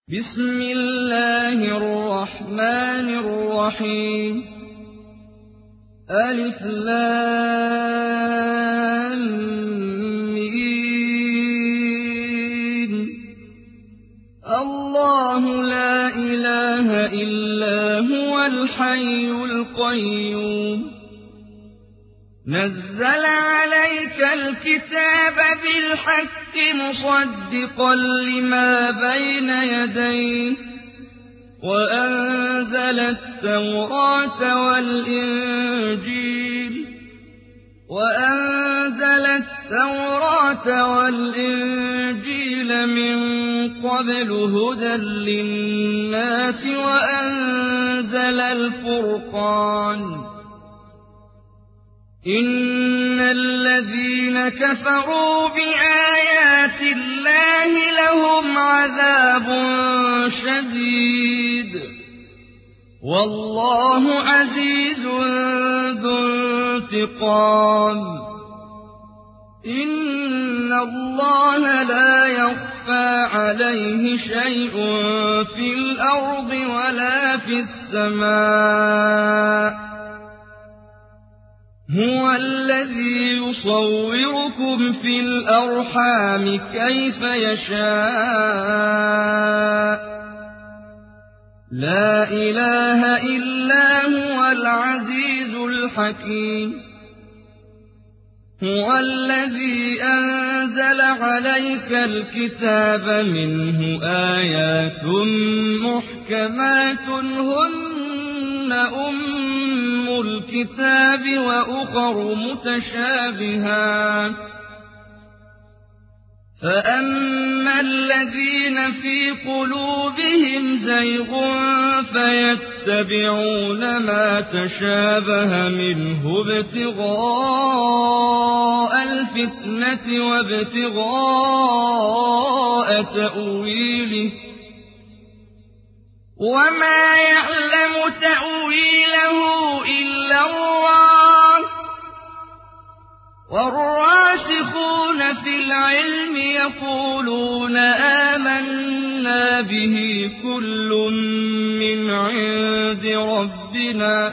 بسم الله الرحمن الرحيم ألف لام ميم الله لا إله إلا هو الحي القيوم نزل عليك الكتاب بالحق مصدقا لما بين يديه وأنزل التوراة والإنجيل من قبل هدى للناس وأنزل الفرقان إن الذين كفروا بآيات الله لهم عذاب شديد والله عزيز ذو انتقام إن الله لا يخفى عليه شيء في الأرض ولا في السماء هو الذي يصوركم في الأرحام كيف يشاء لا إله إلا هو العزيز الحكيم هو الذي أنزل عليك الكتاب منه آيات محكمات هن أم الكتاب وأخر متشابهات فأما الذين في قلوبهم زيغ فيتبعون ما تشابه منه ابتغاء الفتنة وابتغاء تأويله وما يعلم تأويله إلا الله والراسخون في العلم يقولون آمنا به كل من عند ربنا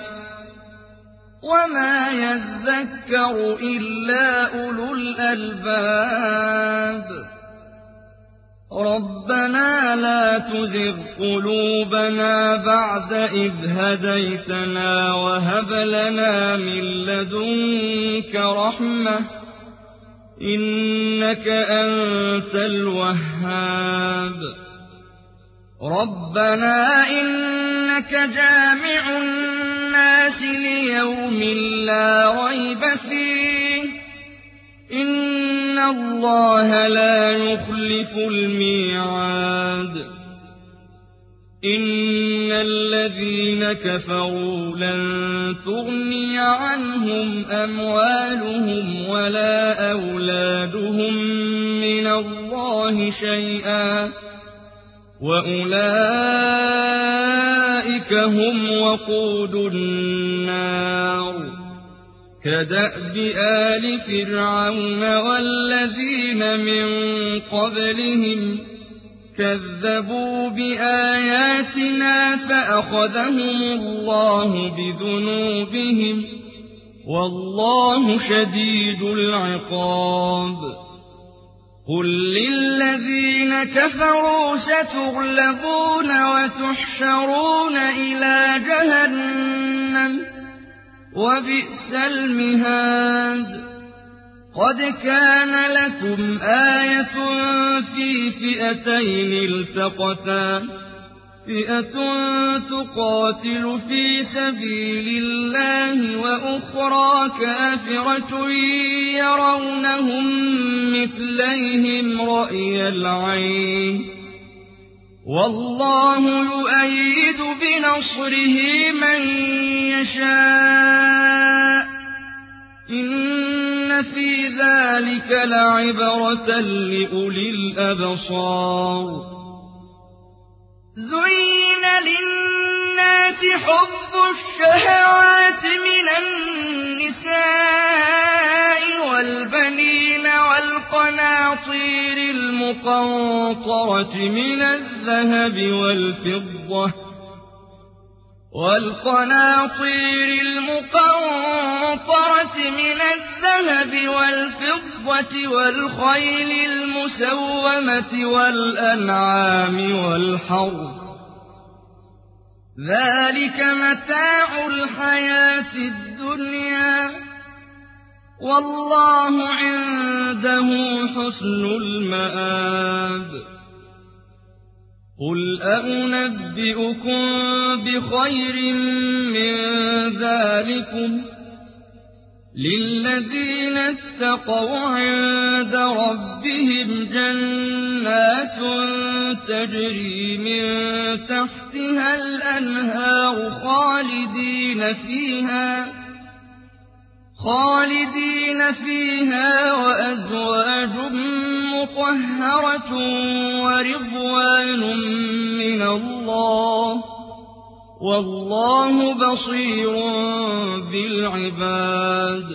وما يذكر إلا أولو الألباب ربنا لا تزغ قلوبنا بعد إذ هديتنا وهب لنا من لدنك رحمة إنك أنت الوهاب ربنا إنك جامع الناس ليوم لا ريب فيه إن الله لا يخلف الميعاد إن الذين كفروا لن تغني عنهم أموالهم ولا أولادهم من الله شيئا وأولئك هم وقود النار كدأب آل فرعون والذين من قبلهم كذبوا بآياتنا فأخذهم الله بذنوبهم والله شديد العقاب قل للذين كفروا ستغلبون وتحشرون إلى جهنم وبئس المهاد قد كان لكم آية في فئتين التقتا فئة تقاتل في سبيل الله وأخرى كافرة يرونهم مثليهم رأي العين والله يؤيد بنصره من يشاء إن في ذلك لعبرة لأولي الأبصار زين للناس الناس حب الشهوات من النساء والبنين والقناطير المقنطرة من الذهب والفضة والخيل المسومة والأنعام والحرث ذلك متاع الحياة الدنيا والله عنده حسن المآب قل أنبئكم بخير من ذلكم للذين اتقوا عند ربهم جنات تجري من تحتها الأنهار خالدين فيها وأزواج مطهرة ورضوان من الله والله بصير بالعباد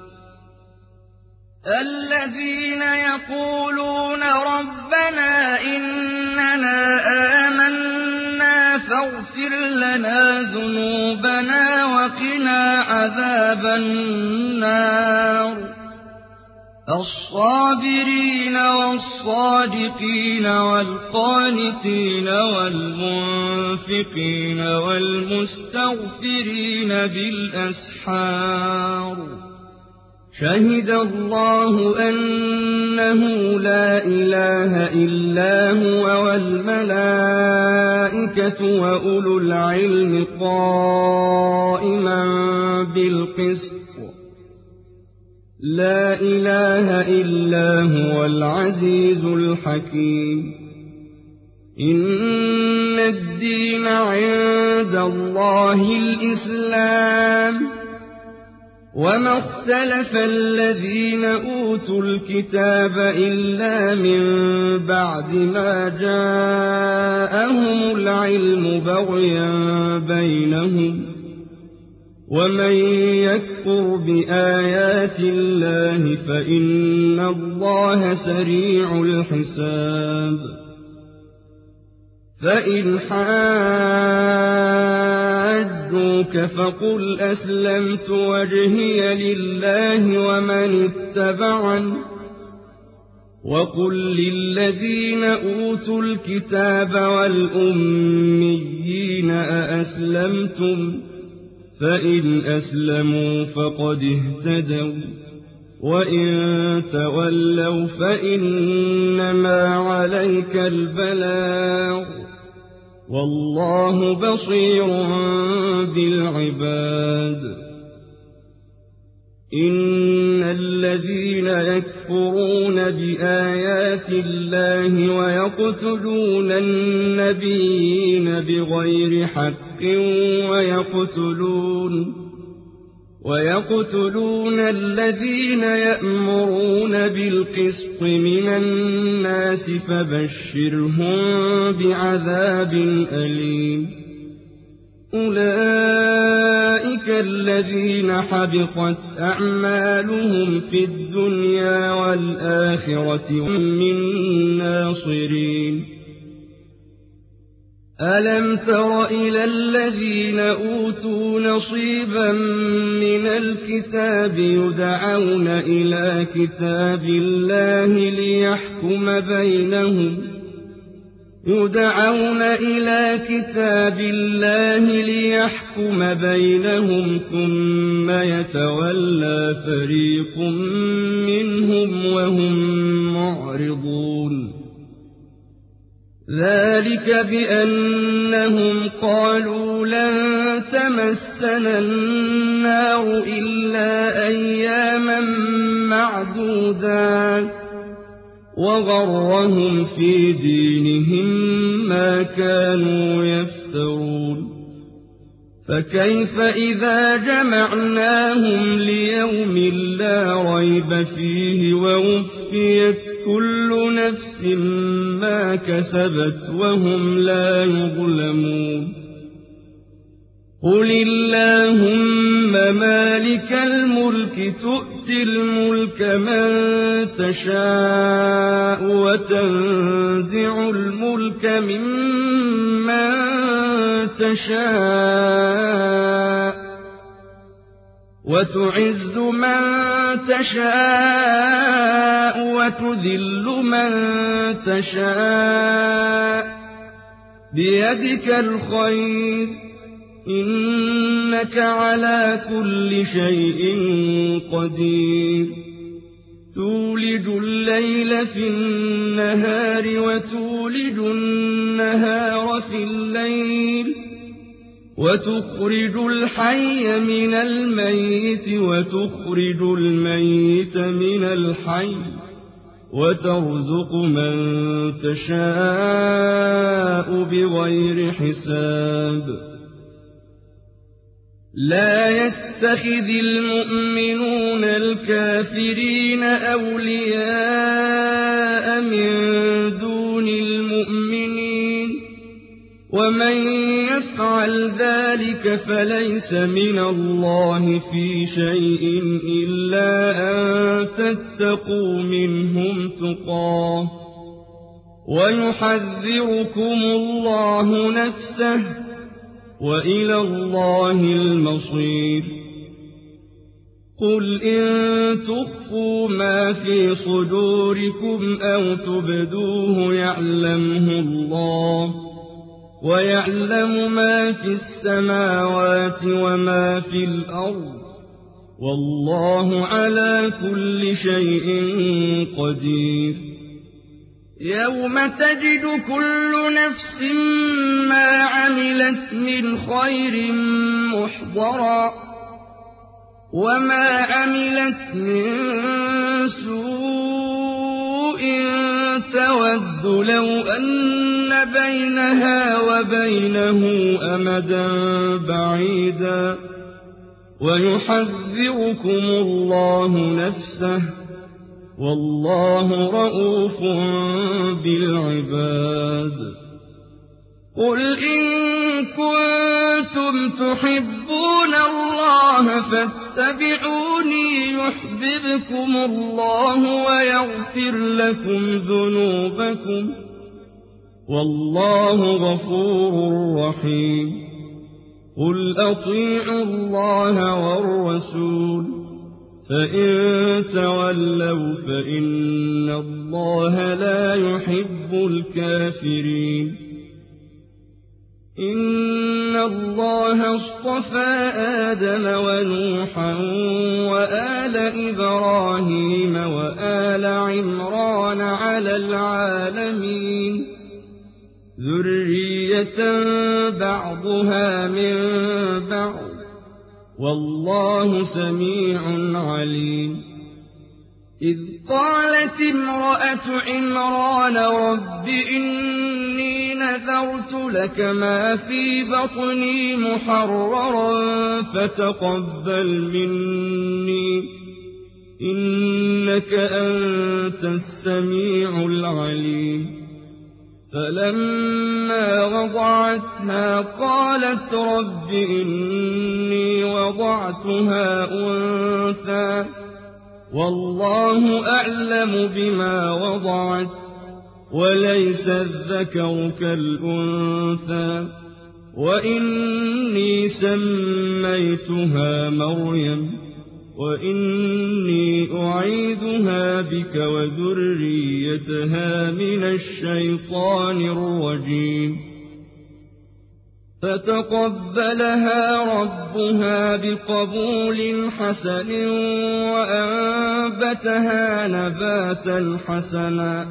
الذين يقولون ربنا إننا آمنا فاغفر لنا ذنوبنا وقنا عذاب النار الصابرين والصادقين والقانتين والمنفقين والمستغفرين بالأسحار شهد الله أنه لا إله إلا هو والملائكة وأولو العلم قائما بالقسط لا إله إلا هو العزيز الحكيم إن الدين عند الله الإسلام وما اختلف الذين أوتوا الكتاب إلا من بعد ما جاءهم العلم بغيا بينهم ومن يكفر بآيات الله فإن الله سريع الحساب فإن حاجوك فقل أسلمت وجهي لله ومن اتبعني وقل للذين أوتوا الكتاب والأميين أأسلمتم فإن أسلموا فقد اهتدوا وإن تولوا فإنما عليك البلاغ والله بصير بالعباد إن الذين يكفرون بآيات الله ويقتلون النبيين بغير حق ويقتلون الذين يأمرون بالقسط من الناس فبشرهم بعذاب أليم أولئك الذين حبطت أعمالهم في الدنيا والآخرة من ناصرين ألم تر إلى الذين أوتوا نصيبا من الكتاب يدعون إلى كتاب الله ليحكم بينهم ثم يتولى فريق منهم وهم معرضون ذلك بأنهم قالوا لن تمسنا النار إلا أياما معدودات وغرهم في دينهم ما كانوا يفترون فكيف إذا جمعناهم ليوم لا ريب فيه ووفيت كل نفس ما كسبت وهم لا يظلمون قل اللهم مالك الملك تؤتي الملك من تشاء وتنزع الملك ممن تشاء وتعز من تشاء وتذل من تشاء بيدك الخير إنك على كل شيء قدير تولج الليل في النهار وتولج النهار في الليل وتخرج الحي من الميت وتخرج الميت من الحي وترزق من تشاء بغير حساب لا يتخذ المؤمنون الكافرين أولياء من دون المؤمنين ومن يفعل ذلك فليس من الله في شيء إلا أن تتقوا منهم تقاه ويحذركم الله نفسه وإلى الله المصير قل إن تخفوا ما في صدوركم أو تبدوه يعلمه الله ويعلم ما في السماوات وما في الأرض والله على كل شيء قدير يوم تجد كل نفس ما عملت من خير محضرا وما عملت من سوء تود لو أن بينها وبينه أمدا بعيدا ويحذركم الله نفسه والله رءوف بالعباد قل إن كنتم تحبون الله فاتبعوني يحببكم الله ويغفر لكم ذنوبكم والله غفور رحيم قل أطيعوا الله والرسول فإن تولوا فإن الله لا يحب الكافرين إن الله اصطفى آدم ونوحا وآل إبراهيم وآل عمران على العالمين ذرية بعضها من بعض والله سميع عليم إذ قالت امرأة عمران رب إني نذرت لك ما في بطني محررا فتقبل مني إنك أنت السميع العليم فلما وضعتها قالت رب إني وضعتها أنثى والله أعلم بما وضعت وليس الذكر كالأنثى وإني سميتها مريم وإني أعيذها بك وذريتها من الشيطان الرجيم فتقبلها ربها بقبول حسن وأنبتها نباتا حسنا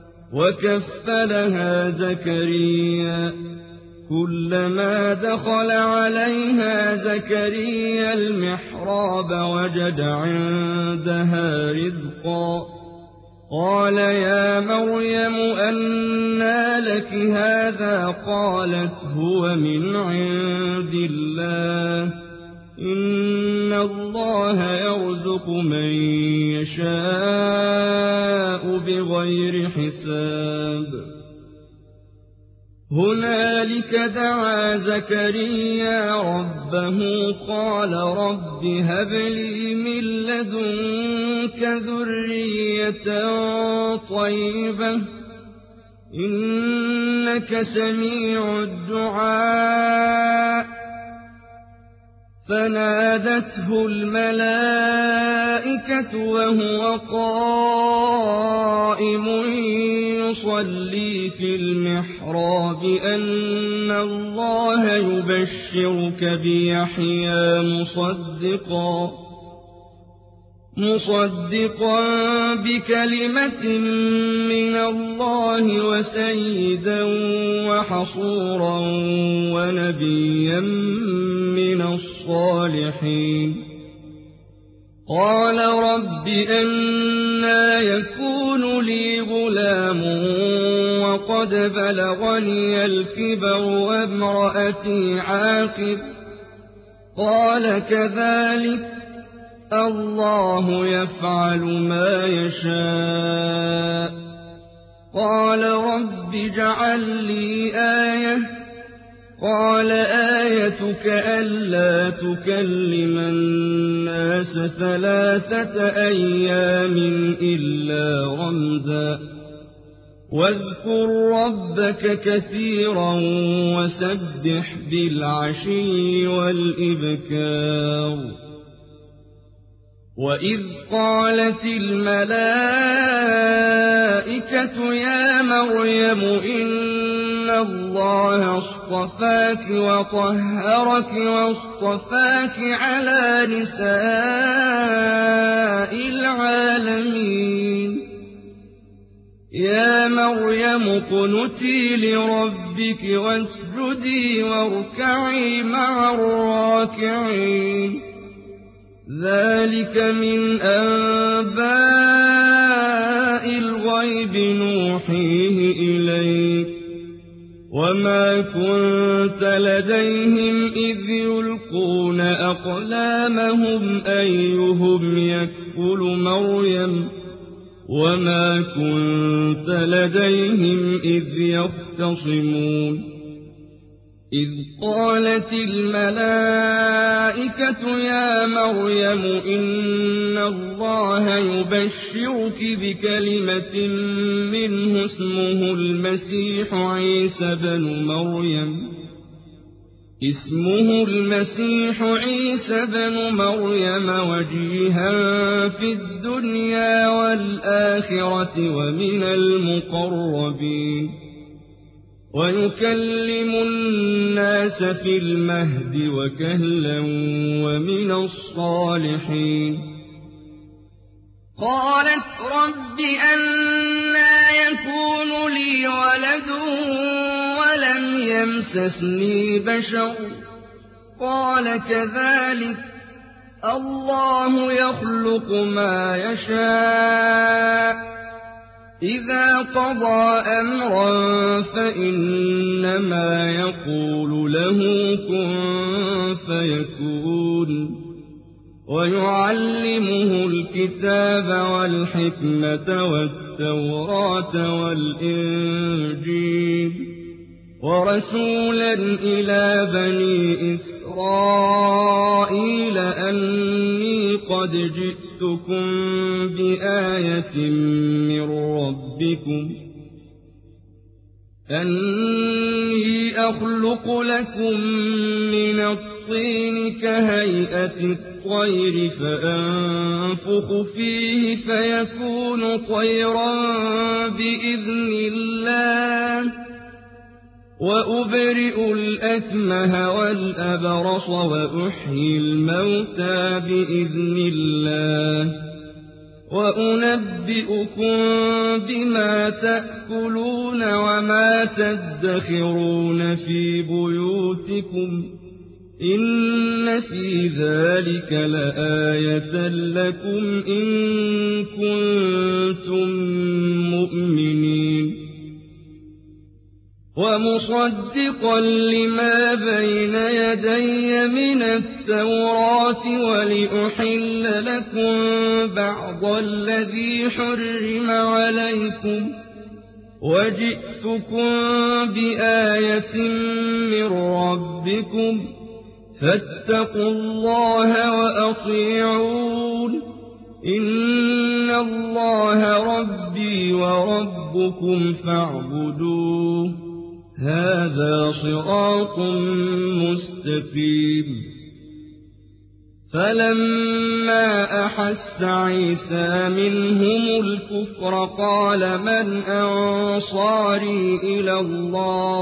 وكفلها زكريا كلما دخل عليها زكريا المحراب وجد عندها رزقا قال يا مريم أنى لك هذا قالت هو من عند الله إن الله يرزق من يشاء بغير حساب هنالك دعا زكريا ربه قال رب هب لي من لدنك ذرية طيبة إنك سميع الدعاء فنادته الملائكة وهو قائم يصلي في المحراب أن الله يبشرك بيحيى مصدقا بكلمة من الله وسيدا وحصورا ونبيا من الصالحين قال رب أنى يكون لي غلام وقد بلغني الكبر وامرأتي عاقر قال كذلك الله يفعل ما يشاء قال رب اجعل لي آية قال آيتك ألا تكلم الناس 3 أيام إلا رمزا واذكر ربك كثيرا وسبح بالعشي والإبكار وإذ قالت الملائكة يا مريم إن الله اصطفاك وطهرك واصطفاك على نساء العالمين يا مريم اقنتي لربك واسجدي واركعي مع الراكعين ذلك من أنباء الغيب نوحيه إليك وما كنت لديهم إذ يلقون أقلامهم أيهم يكفل مريم وما كنت لديهم إذ يختصمون إذ قالت الملائكة يا مريم إن الله يبشرك بكلمة منه اسمه المسيح عيسى بن مريم وجيها في الدنيا والآخرة ومن المقربين ويكلم الناس في المهد وكهلا ومن الصالحين قالت رب أنى يكون لي ولد ولم يمسسني بشر قال كذلك الله يخلق ما يشاء إذا قضى أمرا فإنما يقول له كن فيكون ويعلمه الكتاب والحكمة والتوراة والإنجيل ورسولا إلى بني إسرائيل أني قد جئتكم بآية من ربكم أني أخلق لكم من الطين كهيئة الطير فأنفخ فيه فيكون طيرا بإذن الله وأبرئ الأكمه والأبرص وأحيي الموتى بإذن الله وأنبئكم بما تأكلون وما تدخرون في بيوتكم إن في ذلك لآية لكم إن كنتم مؤمنين ومصدقا لما بين يدي من التوراة ولأحل لكم بعض الذي حرم عليكم وجئتكم بآية من ربكم فاتقوا الله وأطيعون إن الله ربي وربكم فاعبدوه هذا صراط مستقيم فلما أحس عيسى منهم الكفر قال من أنصاري إلى الله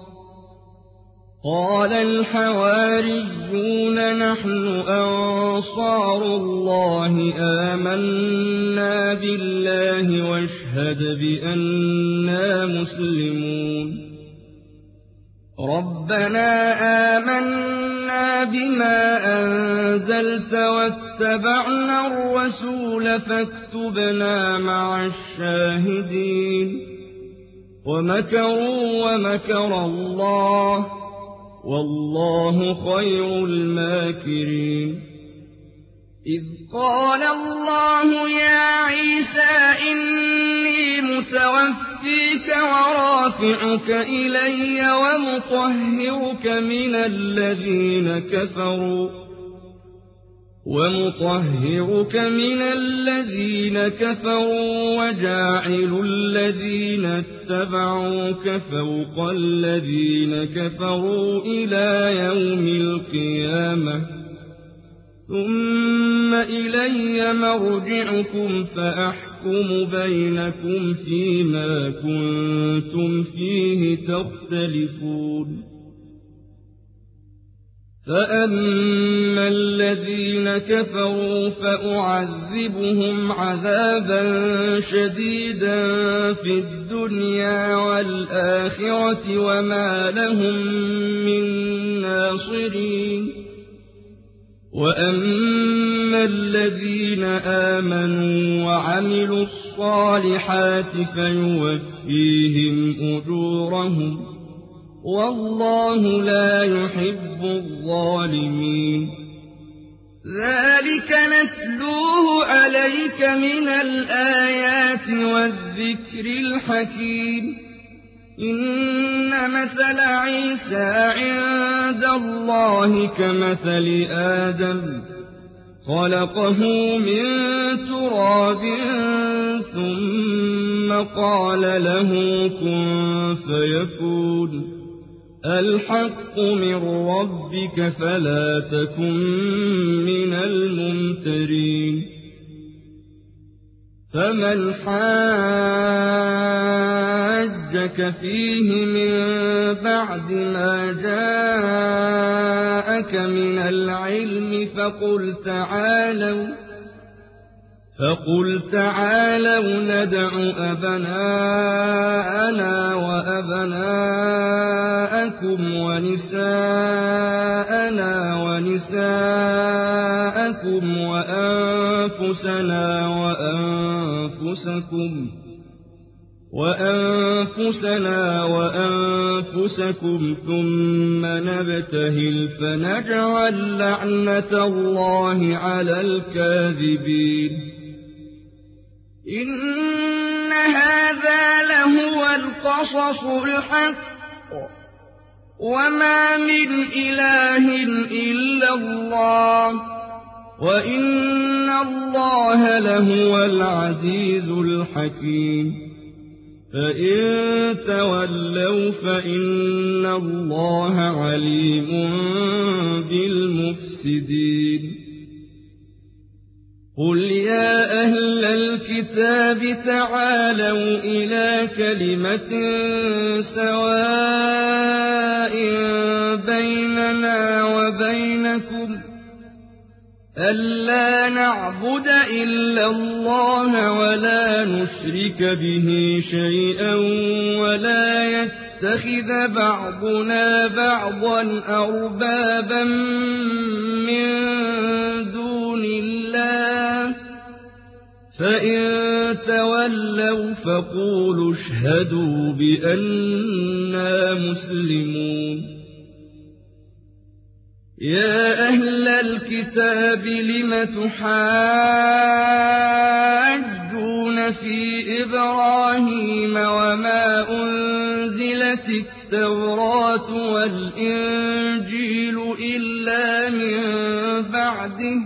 قال الحواريون نحن أنصار الله آمنا بالله واشهد بأننا مسلمون ربنا آمنا بما أنزلت واتبعنا الرسول فاكتبنا مع الشاهدين ومكروا ومكر الله والله خير الماكرين إذ قال الله يا عيسى إني متوفيك ورافعك إلي ومطهرك من الذين كفروا وجاعل الذين اتبعوك فوق الذين كفروا إلى يوم القيامة ثم إلي مرجعكم فأحكم بينكم فيما كنتم فيه تختلفون فأما الذين كفروا فأعذبهم عذابا شديدا في الدنيا والآخرة وما لهم من ناصرين وأما الذين آمنوا وعملوا الصالحات فيوفيهم أجورهم والله لا يحب الظالمين ذلك نتلوه عليك من الآيات والذكر الحكيم إن مثل عيسى عند الله كمثل آدم خلقه من تراب ثم قال له كن فيكون الحق من ربك فلا تكن من الممترين فمن حاجك فيه من بعد ما جاءك من العلم فقل تعالوا ندع أبناءنا وأبناءكم ونساءنا ونساءكم وأنفسنا وأنفسكم ثم نبتهل فنجعل لعنة الله على الكاذبين إن هذا لهو القصص الحق وما من إله إلا الله وإن الله لهو العزيز الحكيم فإن تولوا فإن الله عليم بالمفسدين قل يا أهل الكتاب تعالوا إلى كلمة سواء بيننا وبينكم ألا نعبد إلا الله ولا نشرك به شيئا ولا يتخذ بعضنا بعضا أربابا من دون الله فإن تولوا فقولوا اشهدوا بأننا مسلمون يا أهل الكتاب لم تحاجون في إبراهيم وما أنزلت التوراة والإنجيل إلا من بعده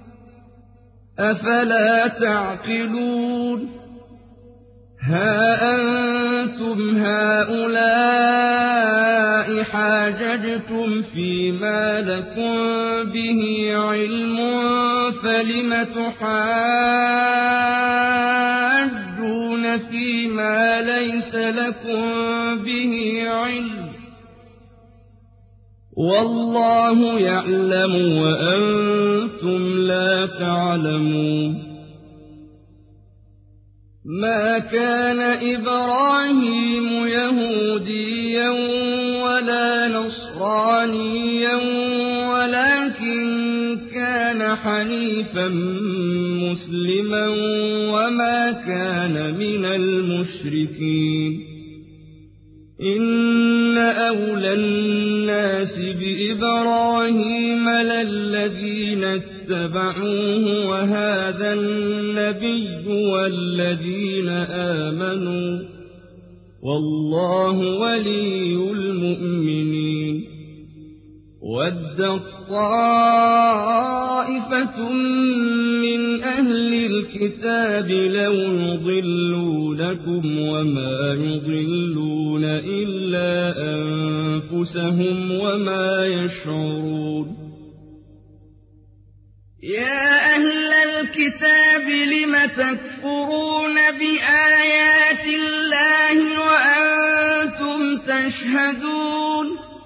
أفلا تعقلون ها أنتم هؤلاء حاججتم فيما لكم به علم فلم تحاجون فيما ليس لكم به علم والله يعلم وأنتم لا تعلمون ما كان إبراهيم يهوديا ولا نصرانيا ولكن كان حنيفا مسلما وما كان من المشركين إن أولى الناس بإبراهيم للذين اتبعوه وهذا النبي والذين آمنوا والله ولي المؤمنين ودت طائفة من أهل الكتاب لو يضلونكم وما يضلون إلا أنفسهم وما يشعرون يا أهل الكتاب لم تكفرون بآيات الله وأنتم تشهدون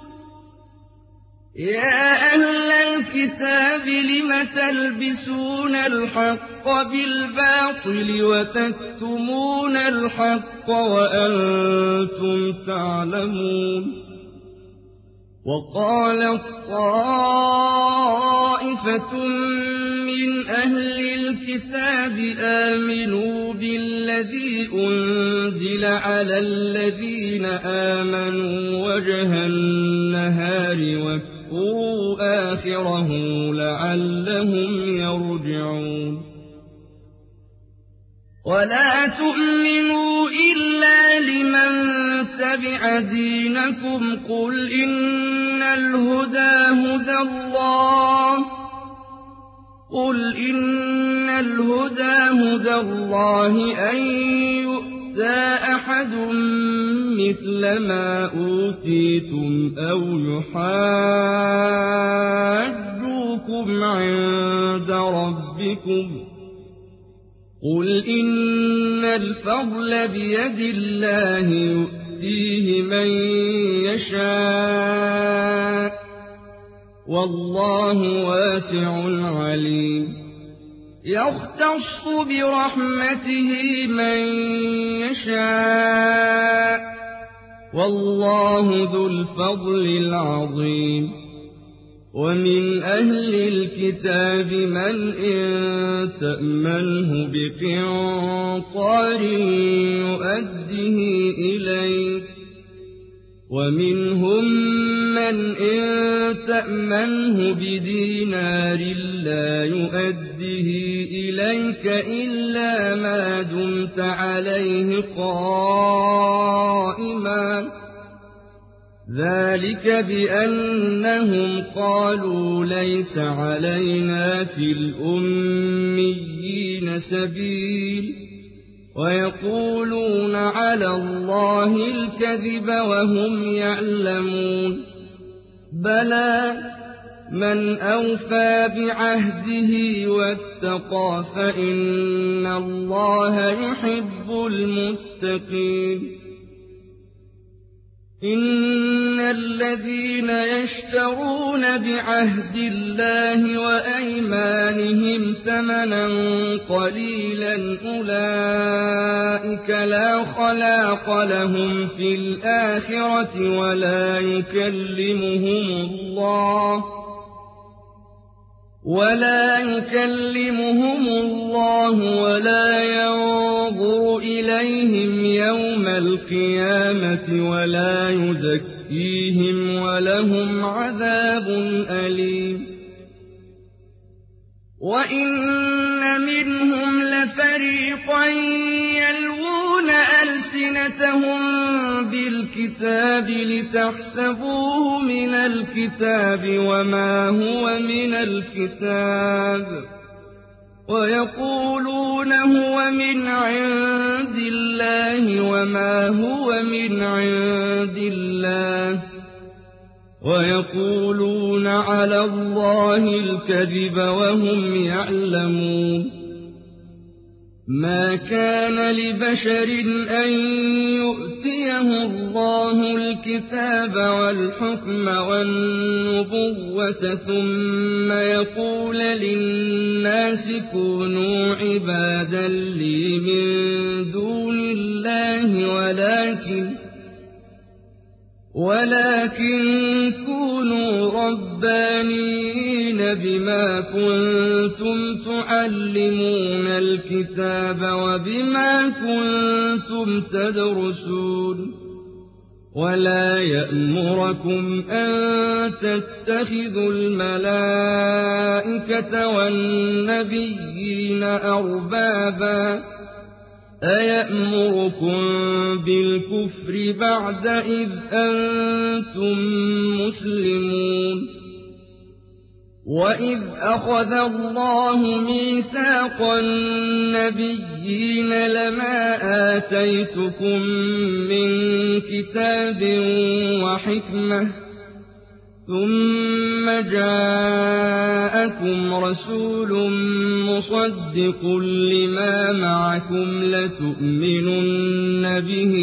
يا أهل الكتاب لم تلبسون الحق بالباطل وتكتمون الحق وأنتم تعلمون وقالت طائفة من أهل الكتاب آمنوا بالذي أنزل على الذين آمنوا وجه النهار واكفروا آخره لعلهم يرجعون ولا تؤمنوا إلا لمن تبع دينكم قل إن الهدى هدى الله أن يؤتى أحد مثل ما أوتيتم أو يحاجوكم عند ربكم قل إن الفضل بيد الله يؤتيه من يشاء والله واسع عليم يختص برحمته من يشاء والله ذو الفضل العظيم ومن أهل الكتاب من إن تأمنه بقنطار يؤده إليك ومنهم من إن تأمنه بدينار لا يؤده إليك إلا ما دمت عليه قائما ذلك بأنهم قالوا ليس علينا في الأميين سبيل ويقولون على الله الكذب وهم يعلمون بلى من أوفى بعهده واتقى فإن الله يحب المتقين إن الذين يشترون بعهد الله وأيمانهم ثمنا قليلا أولئك لا خلاق لهم في الآخرة ولا يكلمهم الله ولا ينظر إليهم يوم القيامة ولا يزكيهم ولهم عذاب أليم وَإِنَّ مِنْهُمْ لَفَرِيقًا يَلْوُونَ أَلْسِنَتَهُم بِالْكِتَابِ لِتَحْسَبُوهُ مِنَ الْكِتَابِ وَمَا هُوَ مِنَ الْكِتَابِ وَيَقُولُونَ هُوَ مِنْ عِندِ اللَّهِ وَمَا هُوَ مِنْ عِندِ اللَّهِ وَيَقُولُونَ عَلَى اللَّهِ الْكَذِبَ وَهُمْ يَعْلَمُونَ مَا كَانَ لِبَشَرٍ أَن يُؤْتِيَهُ اللَّهُ الْكِتَابَ وَالْحُكْمَ وَالنُّبُوَّةَ ثُمَّ يَقُولَ لِلنَّاسِ كُونُوا عِبَادًا لِّي مِن دُونِ اللَّهِ ولكن كونوا ربانيين بما كنتم تعلمون الكتاب وبما كنتم تدرسون ولا يأمركم أن تتخذوا الملائكة والنبيين أربابا أَيَأْمُرُكُم بِالْكُفْرِ بَعْدَ إِذْ أَنتُم مُّسْلِمُونَ وَإِذْ أَخَذَ اللَّهُ مِيثَاقَ النَّبِيِّينَ لَمَا آتَيْتُكُم مِّن كِتَابٍ وَحِكْمَةٍ ثُمَّ جَاءَكُمْ رَسُولٌ مُّصَدِّقٌ لِّمَا مَعَكُمْ لَتُؤْمِنُنَّ بِهِ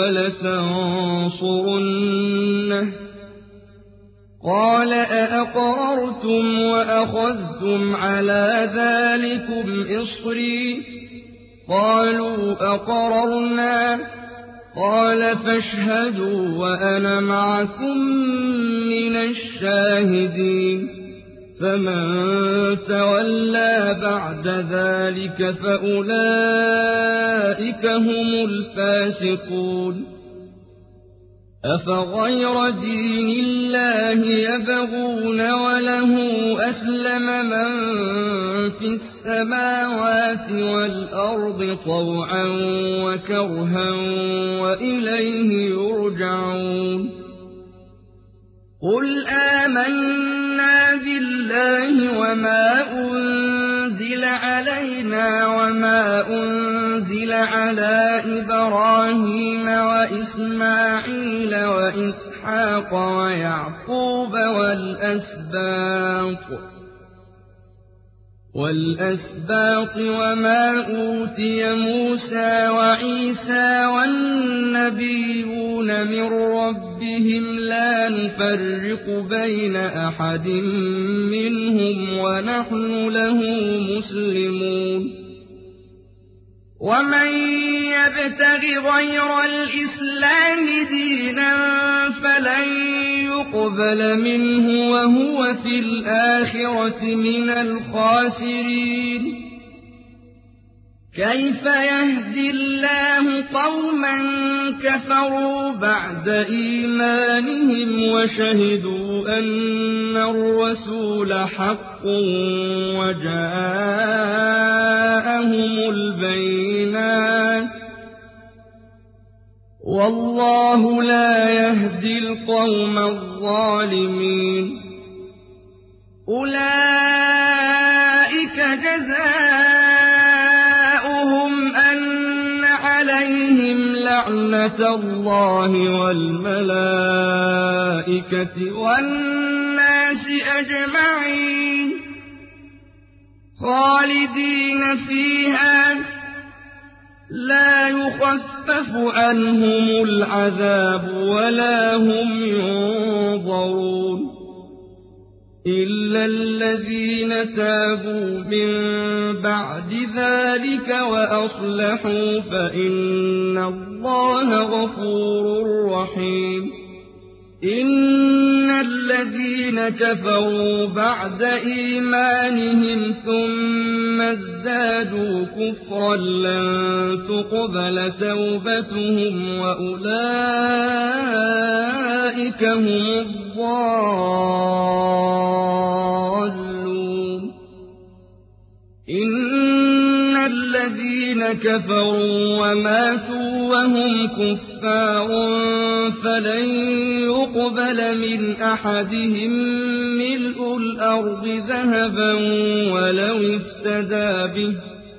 وَلَتَنصُرُنَّهُ ۚ قَالَ أَأَقْرَرْتُمْ وَأَخَذْتُمْ عَلَىٰ ذَٰلِكُمْ إِصْرِي ۖ قَالُوا أَقْرَرْنَا ۚ قَالَ فَاشْهَدُوا وَأَنَا مَعَكُم مِّنَ الشَّاهِدِينَ فَمَن تَوَلَّىٰ بَعْدَ ذَٰلِكَ فَأُولَٰئِكَ هُمُ الْفَاسِقُونَ أَفَغَيْرَ دِينِ اللَّهِ يَبْغُونَ وَلَهُ أَسْلَمَ مَن فِي السَّمَاوَاتِ وَالْأَرْضِ طَوْعًا وَكَرْهًا وَإِلَيْهِ يُرْجَعُونَ قُلْ آمَنَّا بِاللَّهِ وَمَا أُنزِلَ عَلَيْنَا وَمَا أُنزِلَ عَلَىٰ إِبْرَاهِيمَ وَإِسْمَاعِيلَ وَإِسْحَاقَ وَيَعْقُوبَ وَالْأَسْبَاطِ وَمَا أُوتِيَ مُوسَىٰ وَعِيسَىٰ وَالنَّبِيُّونَ مِن رَّبِّهِمْ لَا نُفَرِّقُ بَيْنَ أَحَدٍ مِّنْهُمْ وَنَحْنُ لَهُ مُسْلِمُونَ وَمَن يَبْتَغِ غَيْرَ الْإِسْلَامِ دِينًا فَلَن يُقْبَلَ مِنْهُ وَهُوَ فِي الْآخِرَةِ مِنَ الْخَاسِرِينَ كَيْفَ يَهْدِي اللَّهُ قَوْمًا كَفَرُوا بَعْدَ إِيمَانِهِمْ وَشَهِدُوا أَنَّ الرَّسُولَ حَقٌّ وَجَاءَهُمُ الْبَيِّنَاتُ ۚ وَاللَّهُ لَا يَهْدِي الْقَوْمَ الظَّالِمِينَ أُولَٰئِكَ جَزَاؤُهُمْ أَنَّ عَلَيْهِمْ لَعْنَةَ اللَّهِ وَالْمَلَائِكَةِ وَالنَّاسِ أَجْمَعِينَ خَالِدِينَ فِيهَا لَا يُخَفَّفُ عَنْهُمُ الْعَذَابُ وَلَا هُمْ يُنظَرُونَ إِلَّا الَّذِينَ تَابُوا مِن بَعْدِ ذَٰلِكَ وَأَصْلَحُوا فَإِنَّ اللَّهَ غَفُورٌ رَّحِيمٌ إِنَّ الَّذِينَ كَفَرُوا بَعْدَ إِيمَانِهِمْ ثُمَّ ازْدَادُوا كُفْرًا لَّن تُقْبَلَ تَوْبَتُهُمْ وَأُولَٰئِكَ هُمُ الضَّالُّونَ. الضَّالُّونَ الذين كفروا وماتوا وهم كفار فلن يقبل من أحدهم ملء الأرض ذهبا ولو افتدى به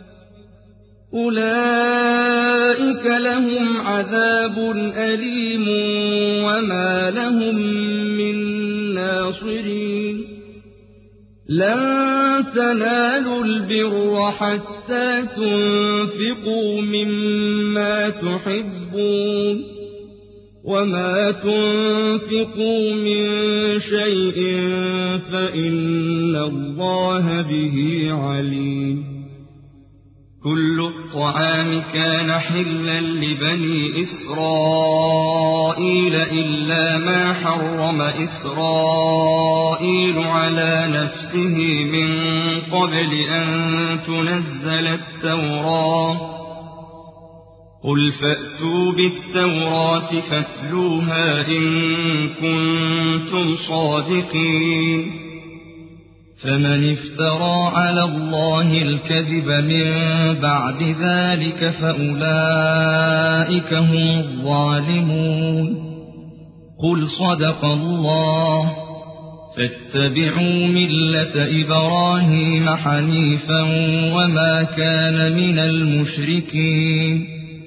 أولئك لهم عذاب أليم وما لهم من ناصرين لن تنالوا البر حتى تنفقوا مما تحبون وما تنفقوا من شيء فإن الله به عليم كل الطعام كان حلا لبني إسرائيل إلا ما حرم إسرائيل على نفسه من قبل أن تنزل التوراة قل فأتوا بالتوراة فاتلوها إن كنتم صادقين فمن افترى على الله الكذب من بعد ذلك فأولئك هم الظالمون قل صدق الله فاتبعوا ملة إبراهيم حنيفا وما كان من المشركين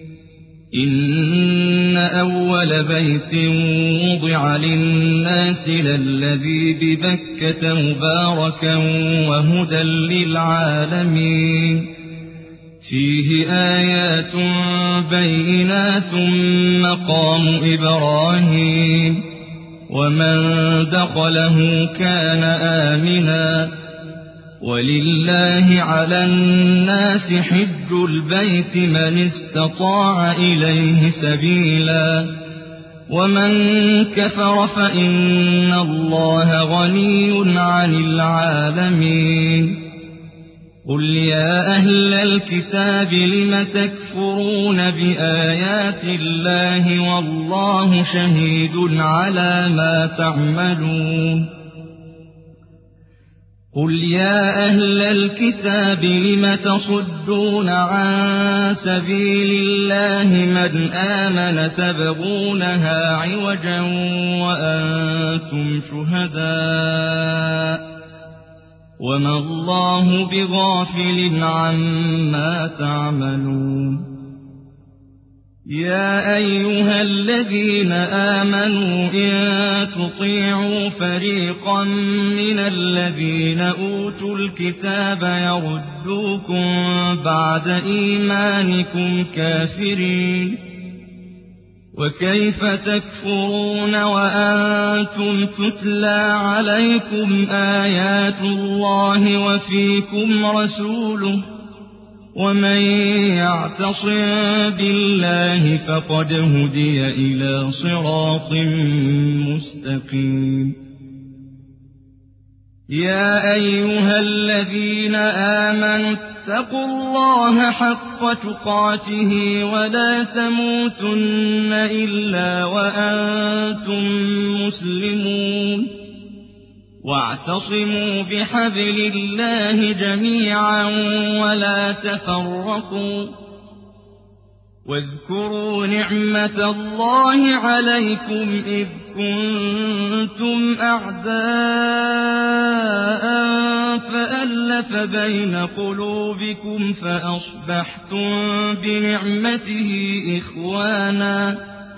إن أول بيت وضع للناس للذي ببكة مباركا وهدى للعالمين فيه آيات بينات مقام إبراهيم ومن دخله كان آمنا ولله على الناس حج البيت من استطاع إليه سبيلا ومن كفر فإن الله غني عن العالمين قل يا أهل الكتاب لم تكفرون بآيات الله والله شهيد على ما تعملون قل يا أهل الكتاب لم تصدون عن سبيل الله من آمن تبغونها عوجا وأنتم شهداء وما الله بغافل عما تعملون يا أيها الذين آمنوا إن تطيعوا فريقا من الذين أوتوا الكتاب يردوكم بعد إيمانكم كافرين وكيف تكفرون وأنتم تتلى عليكم آيات الله وفيكم رسوله ومن يعتصم بالله فقد هدي إلى صراط مستقيم يا أيها الذين آمنوا اتقوا الله حق تقاته ولا تموتن إلا وأنتم مسلمون واعتصموا بحبل الله جميعا ولا تفرقوا واذكروا نعمة الله عليكم إذ كنتم أعداء فألف بين قلوبكم فأصبحتم بنعمته إخوانا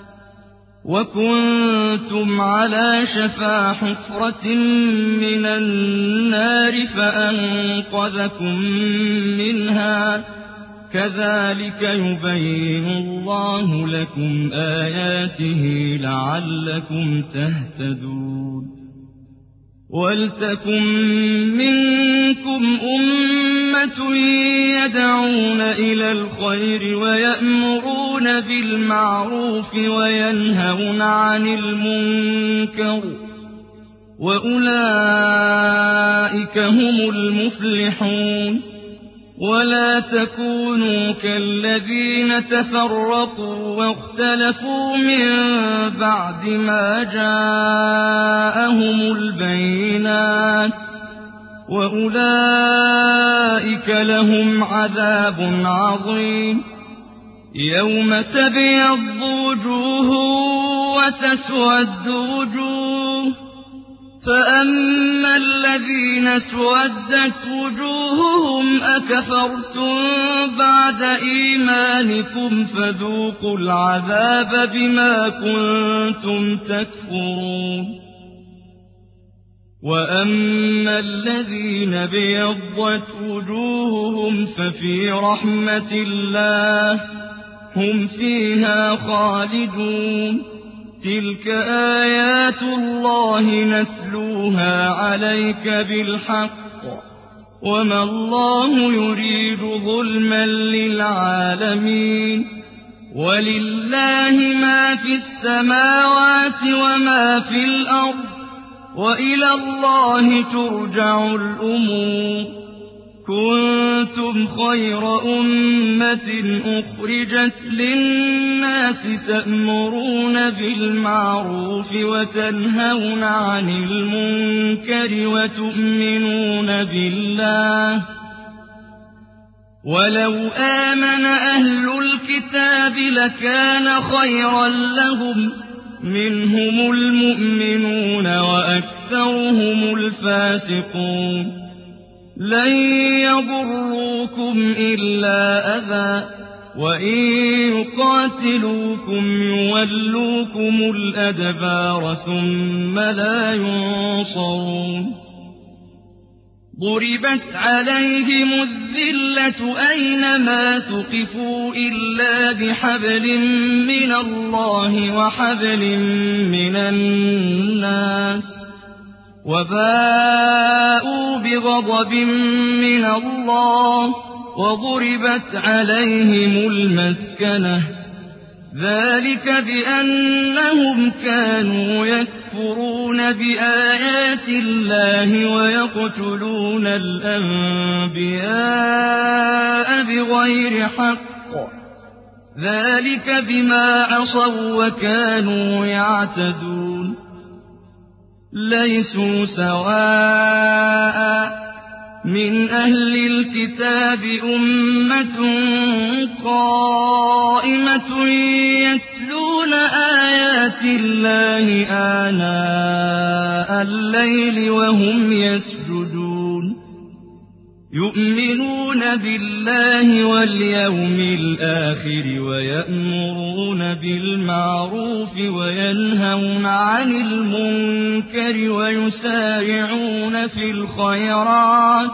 وكنتم على شفا حفرة من النار فأنقذكم منها كذلك يبين الله لكم آياته لعلكم تهتدون ولتكن منكم أمة يدعون إلى الخير ويأمرون بالمعروف وينهون عن المنكر وأولئك هم المفلحون ولا تكونوا كالذين تفرقوا واختلفوا من بعد ما جاءهم البينات وأولئك لهم عذاب عظيم. يوم تبيض وجوه وتسود وجوه، فأما الذين اسودت وجوههم أكفرتم بعد إيمانكم فذوقوا العذاب بما كنتم تكفرون. وأما الذين بيضت وجوههم ففي رحمة الله هم فيها خالدون. تلك آيات الله نتلوها عليك بالحق، وما الله يريد ظلما للعالمين. ولله ما في السماوات وما في الأرض، وإلى الله ترجع الأمور. كنتم خير أمة أخرجت للناس تأمرون بالمعروف وتنهون عن المنكر وتؤمنون بالله. ولو آمن أهل الكتاب لكان خيرا لهم، منهم المؤمنون وأكثرهم الفاسقون. لن يضروكم إلا أذى، وإن يقاتلوكم يولوكم الأدبار ثم لا ينصرون. ضربت عليهم الذلة أينما ثقفوا إلا بحبل من الله وحبل من الناس، وباءوا بغضب من الله وضربت عليهم المسكنة. ذلك بأنهم كانوا يكفرون بآيات الله ويقتلون الأنبياء بغير حق. ذلك بما عصوا وكانوا يعتدون. ليسوا سواء من أهل الكتاب أمة قائمة يتلون آيات الله آناء الليل وهم يسجدون، يؤمنون بالله واليوم الآخر ويأمرون بالمعروف وينهون عن المنكر ويسارعون في الخيرات،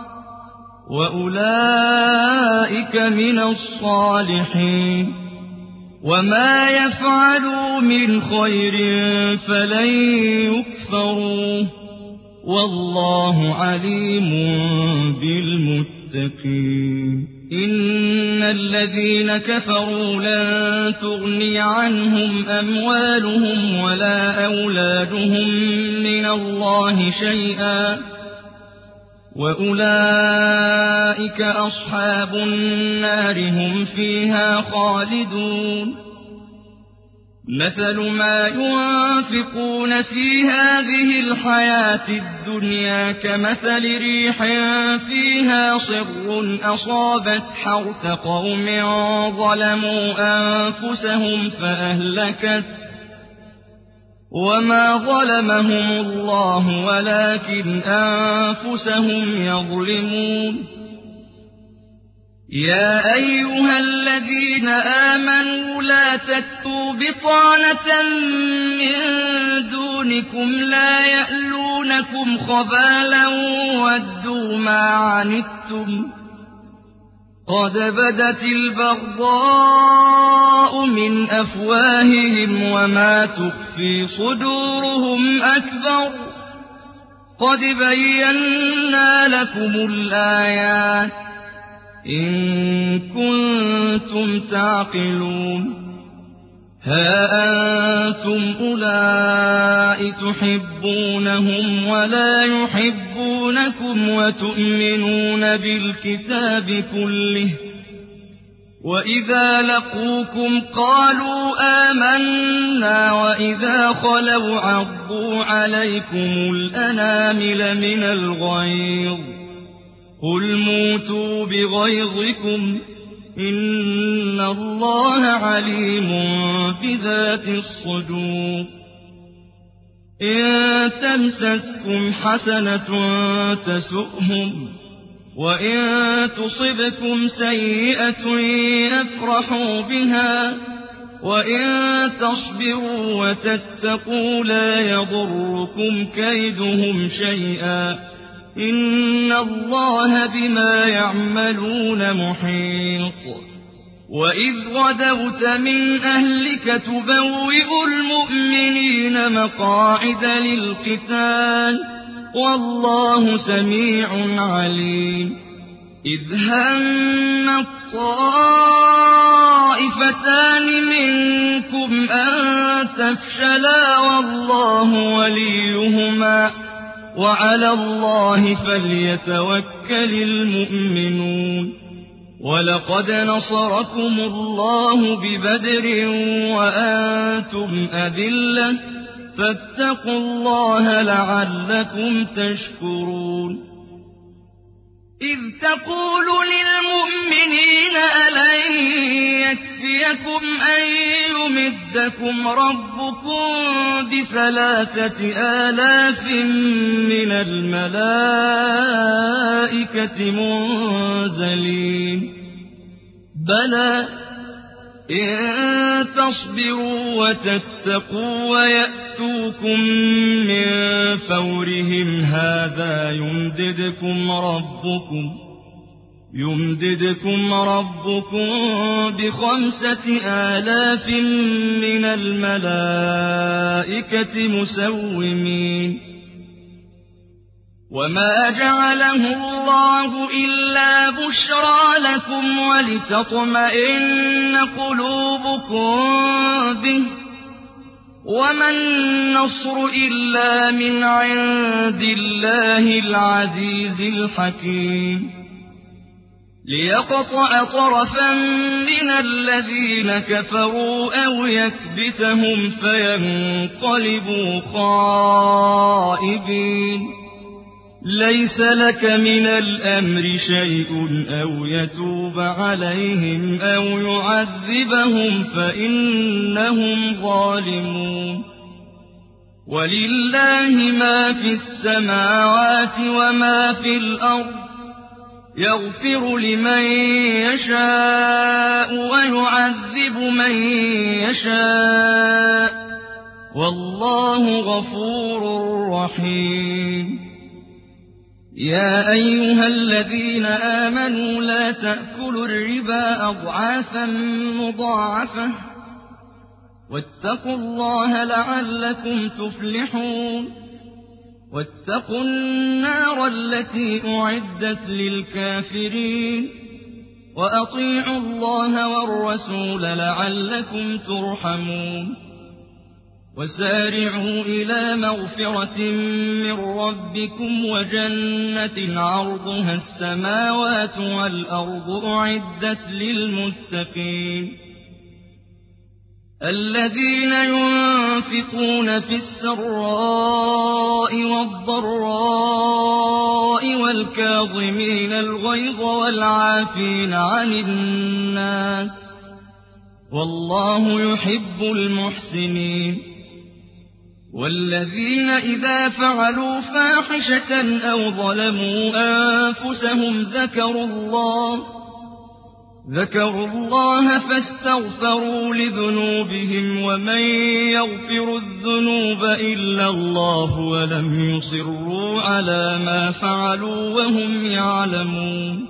وأولئك من الصالحين. وما يفعلوا من خير فلن يكفروه، والله عليم بالمتقين. إن الذين كفروا لن تغني عنهم أموالهم ولا أولادهم من الله شيئا، وأولئك أصحاب النار هم فيها خالدون. مثل ما ينفقون في هذه الحياة الدنيا كمثل ريح فيها صر أصابت حرث قوم ظلموا أنفسهم فأهلكت، وما ظلمهم الله ولكن أنفسهم يظلمون. يا أيها الذين آمنوا لا تكتبوا بطانة من دونكم لا يألونكم خبالا ودوا ما عنتم قد بدت البغضاء من أفواههم وما تخفي صدورهم أكبر. قد بينا لكم الآيات إن كنتم تعقلون. ها أنتم أولئك تحبونهم ولا يحبونكم وتؤمنون بالكتاب كله وإذا لقوكم قالوا آمنا وإذا خلوا عضوا عليكم الأنامل من الغيظ قل موتوا بغيظكم إن الله عليم بذات الصدور إن تمسسكم حسنة تسؤهم وإن تصبكم سيئة يفرحوا بها وإن تصبروا وتتقوا لا يضركم كيدهم شيئا إن الله بما يعملون محيط وإذ غدوت من أهلك تبوئ المؤمنين مقاعد للقتال والله سميع عليم إذ هم الطائفتان منكم أن تفشلا والله وليهما وعلى الله فليتوكل المؤمنون ولقد نصركم الله ببدر وأنتم أذلة فاتقوا الله لعلكم تشكرون إذ تقول للمؤمنين ألن يكفيكم أن يمدكم ربكم ب3,000 من الملائكة منزلين بلى إن تصبروا وتتقوا ويأتوكم من فورهم هذا يمددكم ربكم ب5,000 من الملائكة مسومين وما جعله الله إلا بشرى لكم ولتطمئن قلوبكم به وما النصر إلا من عند الله العزيز الحكيم ليقطع طرفا من الذين كفروا أو يكبتهم فينقلبوا خائبين ليس لك من الأمر شيء أو يتوب عليهم أو يعذبهم فإنهم ظالمون ولله ما في السماوات وما في الأرض يغفر لمن يشاء ويعذب من يشاء والله غفور رحيم يا أيها الذين آمنوا لا تأكلوا الربا أضعافا مضاعفة واتقوا الله لعلكم تفلحون واتقوا النار التي أعدت للكافرين وأطيعوا الله والرسول لعلكم ترحمون وسارعوا إلى مغفرة من ربكم وجنة عرضها السماوات والأرض أعدت للمتقين الذين ينفقون في السراء والضراء والكاظمين الغيظ والعافين عن الناس والله يحب المحسنين والذين إذا فعلوا فاحشة أو ظلموا أنفسهم ذكروا الله فاستغفروا لذنوبهم ومن يغفر الذنوب إلا الله ولم يصروا على ما فعلوا وهم يعلمون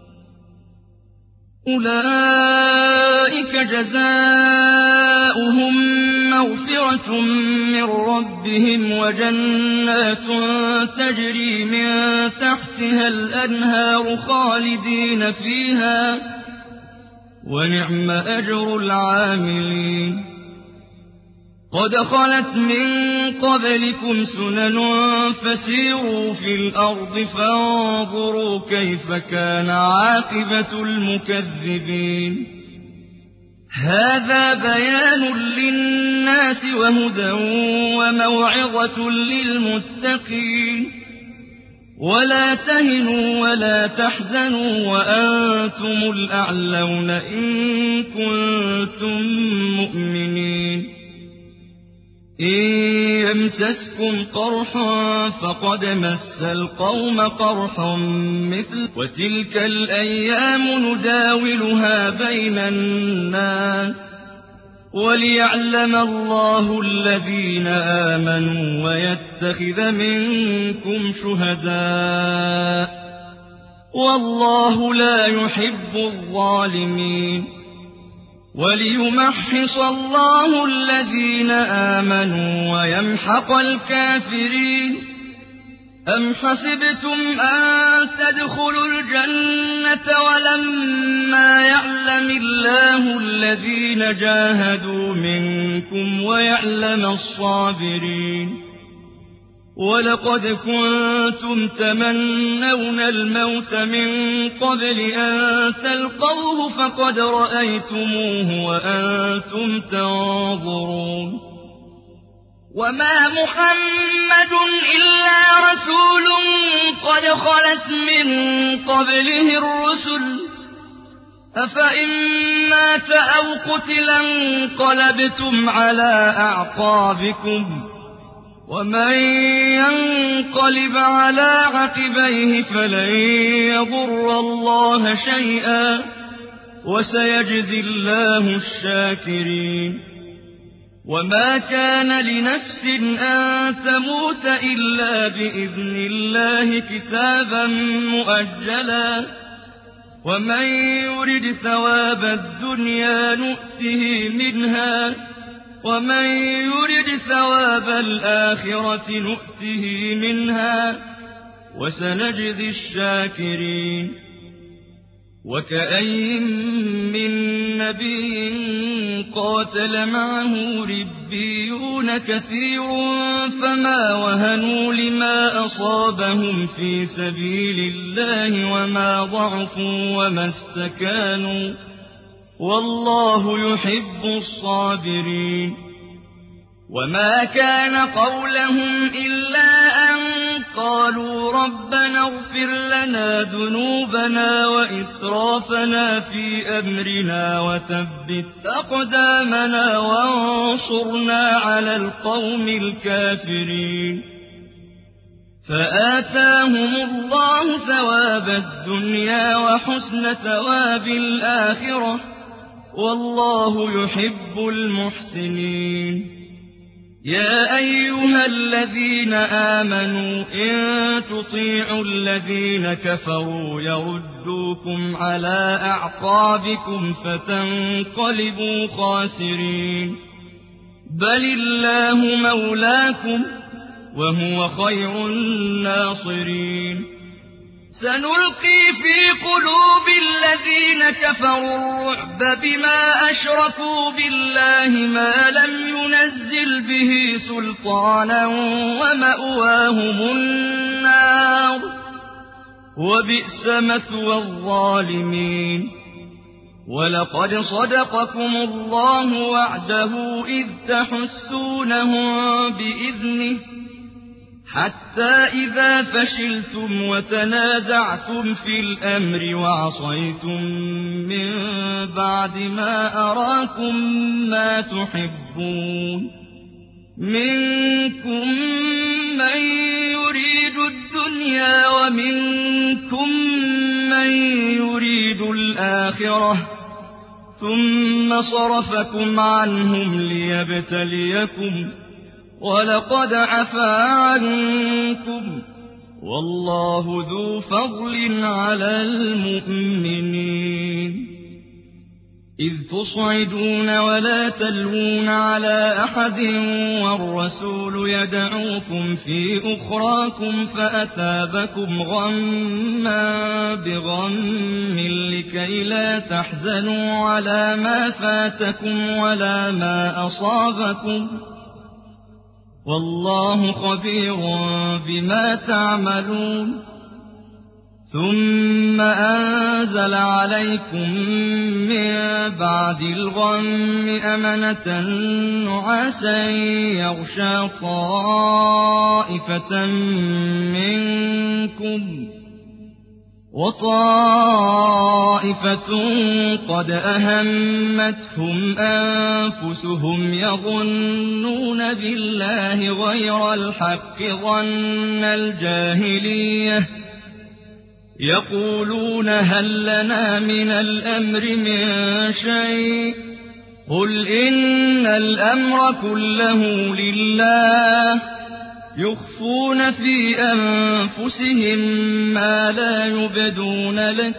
أولئك جزاؤهم مغفرة من ربهم وجنات تجري من تحتها الأنهار خالدين فيها ونعم أجر العاملين قد خلت من قبلكم سنن فسيروا في الأرض فانظروا كيف كان عاقبة المكذبين هذا بيان للناس وهدى وموعظة للمتقين ولا تهنوا ولا تحزنوا وأنتم الأعلون إن كنتم مؤمنين إن يمسسكم قرح فقد مس القوم قرح مثل وتلك الأيام نداولها بين الناس وليعلم الله الذين آمنوا ويتخذ منكم شهداء والله لا يحب الظالمين وليمحص الله الذين آمنوا ويمحق الكافرين أم حسبتم أن تدخلوا الجنة ولما يعلم الله الذين جاهدوا منكم ويعلم الصابرين ولقد كنتم تمنون الموت من قبل أن تلقوه فقد رأيتموه وأنتم تنظرون وما محمد إلا رسول قد خلت من قبله الرسل أفإن مات أو قتلا انقلبتم على أعقابكم ومن ينقلب على عقبيه فلن يضر الله شيئا وسيجزي الله الشاكرين وما كان لنفس أن تموت إلا بإذن الله كتابا مؤجلا ومن يرد ثواب الدنيا نؤته منها ومن يرد ثواب الآخرة نؤته منها وسنجزي الشاكرين وكأين من نبي قاتل معه ربيون كثير فما وهنوا لما أصابهم في سبيل الله وما ضعفوا وما استكانوا والله يحب الصابرين وما كان قولهم إلا أن قالوا ربنا اغفر لنا ذنوبنا وإسرافنا في أمرنا وثبت أقدامنا وانصرنا على القوم الكافرين فآتاهم الله ثواب الدنيا وحسن ثواب الآخرة والله يحب المحسنين يا أيها الذين آمنوا إن تطيعوا الذين كفروا يردوكم على أعقابكم فتنقلبوا خاسرين بل الله مولاكم وهو خير الناصرين سنلقي في قلوب الذين كفروا الرعب بما أشركوا بالله ما لم ينزل به سلطانا ومأواهم النار وبئس مثوى الظالمين ولقد صدقكم الله وعده إذ تحسونهم بإذنه حتى إذا فشلتم وتنازعتم في الأمر وعصيتم من بعد ما أراكم ما تحبون منكم من يريد الدنيا ومنكم من يريد الآخرة ثم صرفكم عنهم ليبتليكم ولقد عفا عنكم والله ذو فضل على المؤمنين إذ تصعدون ولا تلوون على أحد والرسول يدعوكم في أخراكم فأثابكم غما بغم لكي لا تحزنوا على ما فاتكم ولا ما أصابكم والله خبير بما تعملون ثم أنزل عليكم من بعد الغم أمنة نعاسا يغشى طائفة منكم وطائفة قد أهمتهم أنفسهم يظنون بالله غير الحق ظن الجاهلية يقولون هل لنا من الأمر من شيء قل إن الأمر كله لله يخفون في أنفسهم ما لا يبدون لك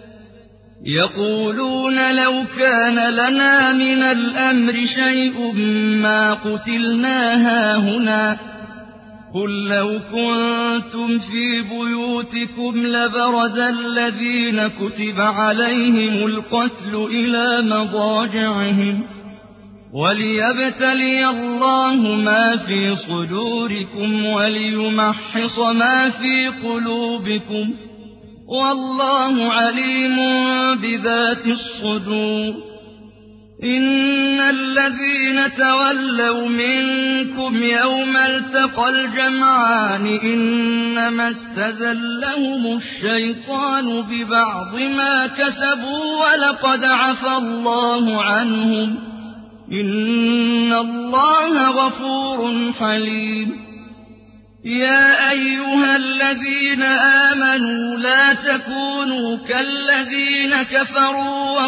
يقولون لو كان لنا من الأمر شيء ما قتلنا هاهنا قل لو كنتم في بيوتكم لبرز الذين كتب عليهم القتل إلى مضاجعهم وليبتلي الله ما في صدوركم وليمحص ما في قلوبكم والله عليم بذات الصدور إن الذين تولوا منكم يوم التقى الجمعان إنما استزلهم الشيطان ببعض ما كسبوا ولقد عفى الله عنهم إن الله غفور حليم يا أيها الذين آمنوا لا تكونوا كالذين كفروا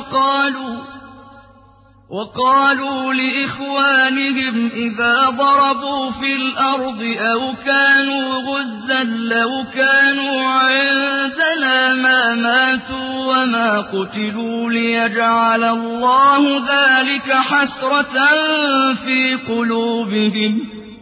وقالوا لإخوانهم إذا ضربوا في الأرض أو كانوا غزا لو كانوا عندنا ما ماتوا وما قتلوا ليجعل الله ذلك حسرة في قلوبهم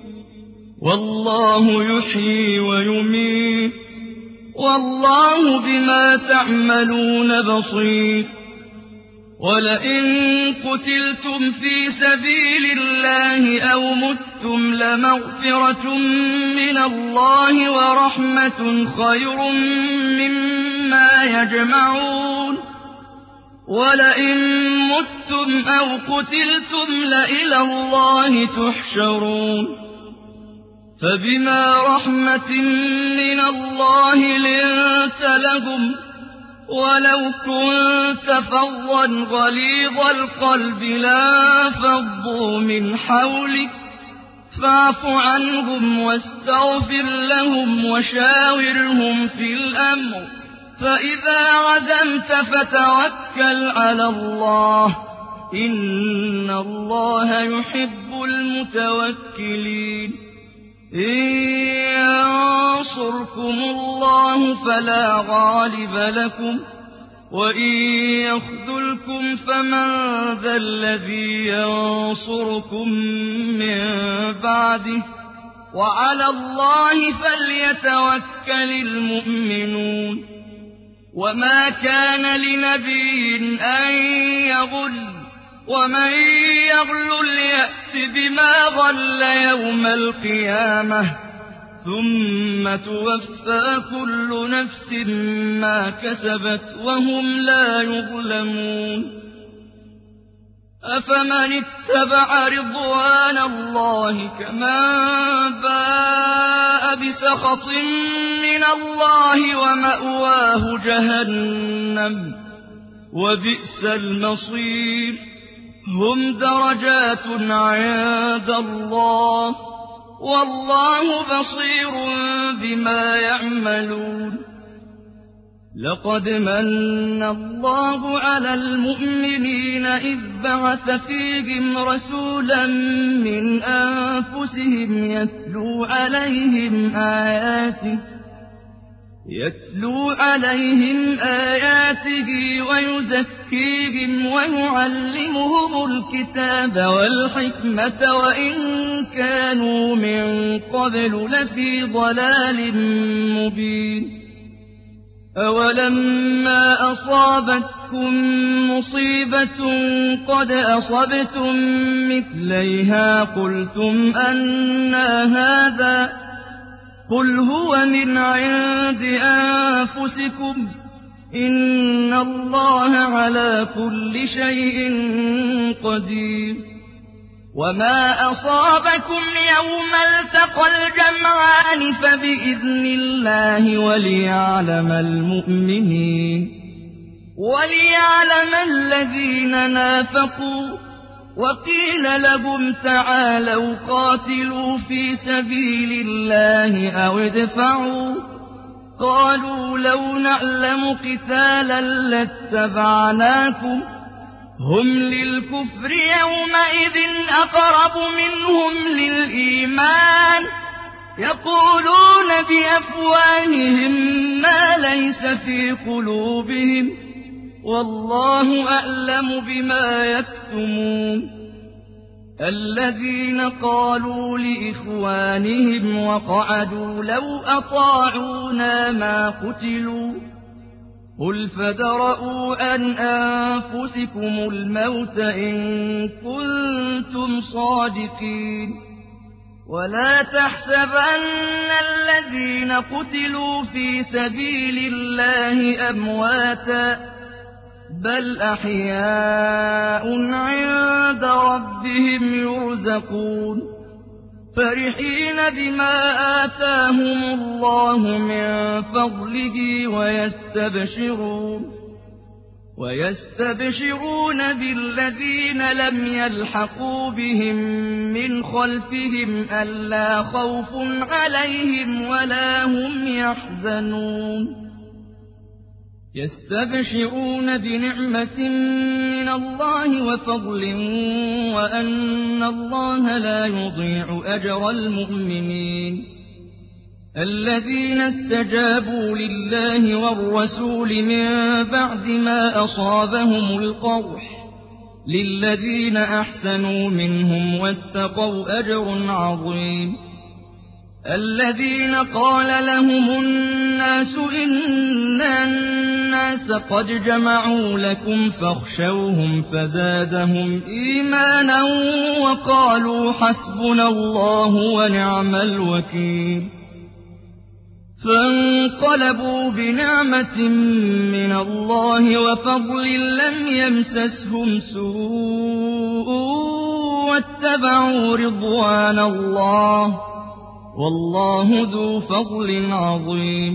والله يحيي ويميت والله بما تعملون بصير ولئن قتلتم في سبيل الله أو متم لمغفرة من الله ورحمة خير مما يجمعون ولئن متم أو قتلتم لإلى الله تحشرون فبما رحمة من الله لنت لهم ولو كنت فظا غليظ القلب لانفضوا من حولك فاعف عنهم واستغفر لهم وشاورهم في الأمر فإذا عزمت فتوكل على الله إن الله يحب المتوكلين إن ينصركم الله فلا غالب لكم وإن يخذلكم فمن ذا الذي ينصركم من بعده وعلى الله فليتوكل المؤمنون وما كان لنبي أن يغل ومن يغل يأت بما غل يوم القيامة ثم توفى كل نفس ما كسبت وهم لا يظلمون أفمن اتبع رضوان الله كمن باء بسخط من الله ومأواه جهنم وبئس المصير هم درجات عند الله والله بصير بما يعملون لقد من الله على المؤمنين إذ بعث فيهم رسولا من أنفسهم يتلو عليهم آياته ويزكيهم ويعلمهم الكتاب والحكمة وإن كانوا من قبل لفي ضلال مبين أولما أصابتكم مصيبة قد أصبتم مثليها قلتم أنى هذا قل هو من عند أنفسكم إن الله على كل شيء قدير وما أصابكم يوم التقى الجمعان فبإذن الله وليعلم المؤمنين وليعلم الذين نافقوا وقيل لهم تعالوا قاتلوا في سبيل الله أو ادفعوا قالوا لو نعلم قتالا لاتبعناكم هم للكفر يومئذ أقرب منهم للإيمان يقولون بأفواههم ما ليس في قلوبهم والله أعلم بما يكتمون الذين قالوا لإخوانهم وقعدوا لو أطاعونا ما قتلوا قل فادرءوا عن أنفسكم الموت إن كنتم صادقين ولا تحسبن الذين قتلوا في سبيل الله أمواتا بل أحياء عند ربهم يرزقون فرحين بما آتاهم الله من فضله ويستبشرون بالذين لم يلحقوا بهم من خلفهم ألا خوف عليهم ولا هم يحزنون يستبشرون بنعمة من الله وفضل وأن الله لا يضيع أجر المؤمنين الذين استجابوا لله والرسول من بعد ما أصابهم القرح للذين أحسنوا منهم واتقوا أجر عظيم الذين قال لهم الناس إن الناس قد جمعوا لكم فاخشوهم فزادهم إيمانا وقالوا حسبنا الله ونعم الوكيل فانقلبوا بنعمة من الله وفضل لم يمسسهم سوء واتبعوا رضوان الله والله ذو فضل عظيم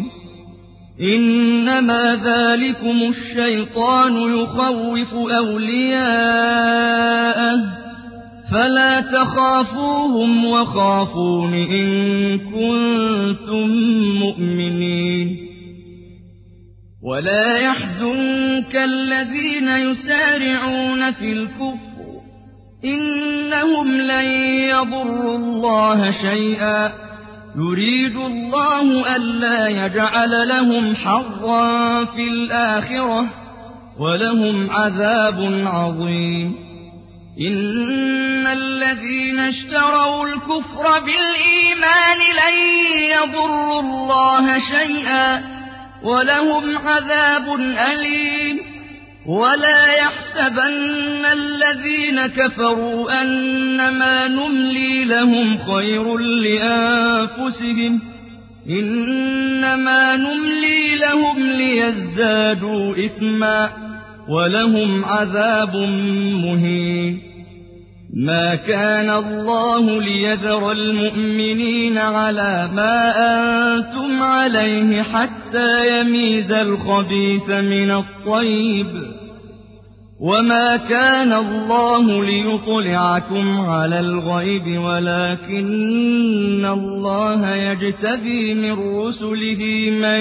إنما ذلكم الشيطان يخوف أولياءه فلا تخافوهم وخافون إن كنتم مؤمنين ولا يحزنك الذين يسارعون في الكفر إنهم لن يضروا الله شيئا يريد الله ألا يجعل لهم حظا في الآخرة ولهم عذاب عظيم إن الذين اشتروا الكفر بالإيمان لن يضروا الله شيئا ولهم عذاب أليم ولا يحسبن الذين كفروا أنما نملي لهم خير لأنفسهم إنما نملي لهم ليزدادوا إثما ولهم عذاب مهين ما كان الله ليذر المؤمنين على ما أنتم عليه حتى يميز الخبيث من الطيب وما كان الله ليطلعكم على الغيب ولكن الله يجتبي من رسله من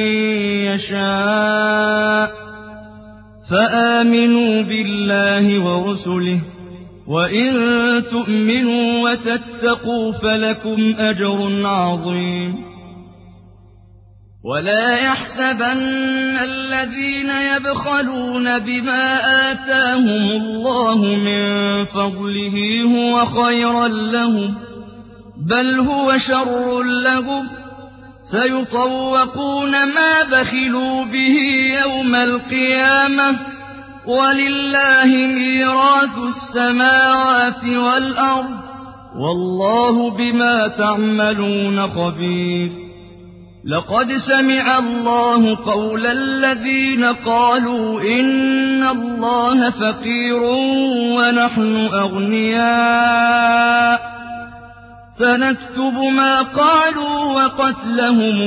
يشاء فآمنوا بالله ورسله وإن تؤمنوا وتتقوا فلكم أجر عظيم ولا يحسبن الذين يبخلون بما آتاهم الله من فضله هو خيرا لهم بل هو شر لهم سيطوقون ما بخلوا به يوم القيامة ولله ميراث السماوات والأرض والله بما تعملون خبير لقد سمع الله قول الذين قالوا إن الله فقير ونحن أغنياء سنكتب ما قالوا وقتلهم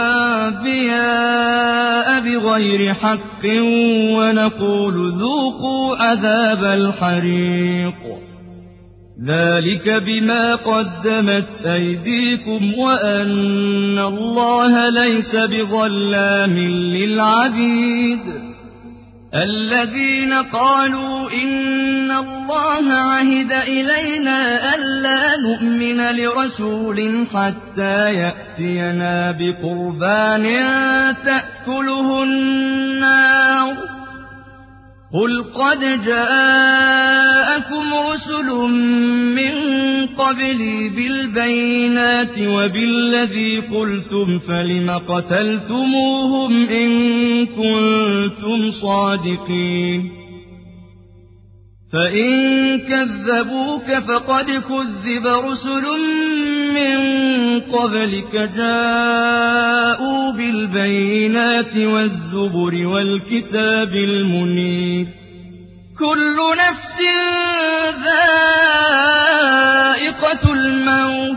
الأنبياء بغير حق ونقول ذوقوا عذاب الحريق ذلك بما قدمت أيديكم وأن الله ليس بظلام للعبيد الذين قالوا إن الله عهد إلينا ألا نؤمن لرسول حتى يأتينا بقربان تأكله النار قل قد جاءكم رسل من قبلي بالبينات وبالذي قلتم فلم قتلتموهم إن كنتم صادقين فإن كذبوك فقد كذب رسل من قبلك جاءوا بالبينات والزبر والكتاب المنير كل نفس ذائقة الموت